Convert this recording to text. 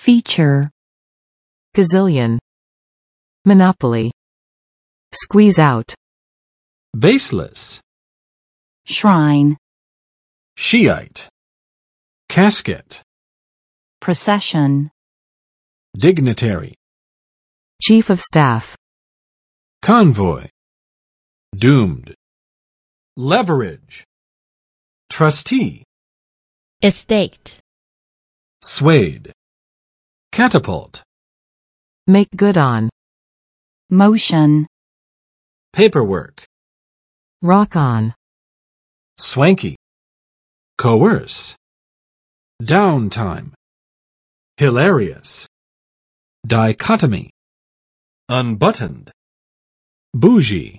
feature, gazillion, monopoly, squeeze out, baseless, shrine, Shiite, casket, procession, dignitary, chief of staff, convoy, doomed, leverage, trustee, estate, swayed, catapult, make good on, motion, paperwork, rock on, swanky, coerce, downtime, hilarious, dichotomy, unbuttoned, bougie,